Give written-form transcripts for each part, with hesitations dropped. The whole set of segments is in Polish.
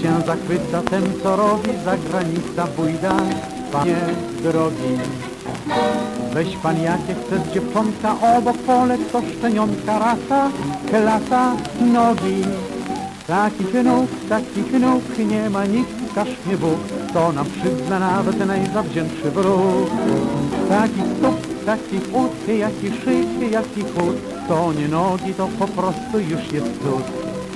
się zachwyca ten, co robi zagranica bójda. Panie drogi, weź pan jakie chcesz dziewczątka, obok Polek to szczenionka, rasa, klasa, nogi. Takich nóg nie ma nikt, każ mnie Bóg, to nam przyzna nawet najzawziętszy wróg. Takich stóp, takich ud, jaki szyk, jaki chód, to nie nogi, to po prostu już jest cud.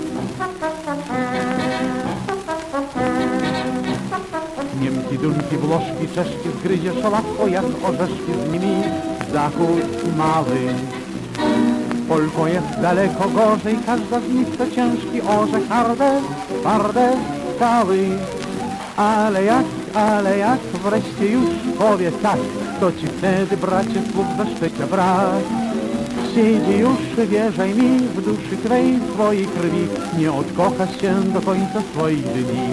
Niemki, Dunki, Włoszki, Czeszki, zgryziesz łatwo jak orzeszki, z nimi zachód mały. Polką jest daleko gorzej, każda z nich to ciężki orzech, twarde skały. Ale jak wreszcie już powie tak, to ci wtedy, bracie, słów ze szczęścia brak. Siedzi już, wierzaj mi, w duszy twej, swojej krwi, nie odkochasz się do końca swoich dni.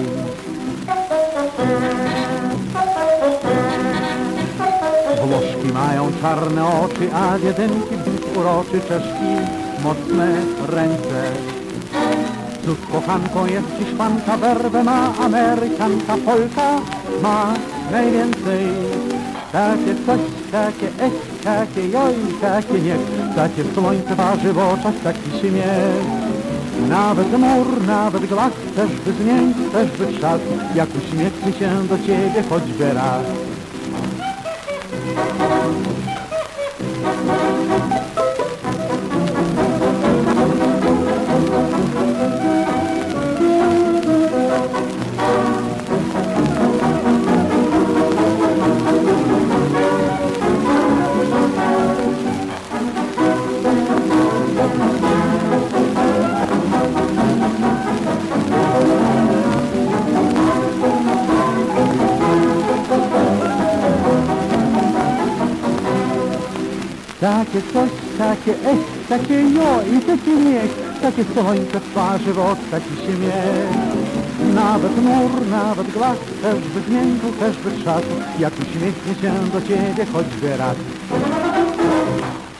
Włoszki mają czarne oczy, a jedynki brzuch uroczy, Czeszki mocne ręce. Cud kochanką jest Hiszpanka, werbę ma Amerykanka, Polka ma najwięcej. Takie coś, takie takie joj, takie nie, takie słońce waży w oczach, taki śmiech. Nawet mur, nawet głaz, też by zmienić, też by trzas, jak uśmiechnie się do ciebie choćby raz. Takie coś, takie takie jo i taki niech, takie słońce w twarzy w oczach, taki śmiech. Nawet mur, nawet głaz, też by zmiękł, też by trzasł, jak uśmiechnie się do ciebie choćby raz.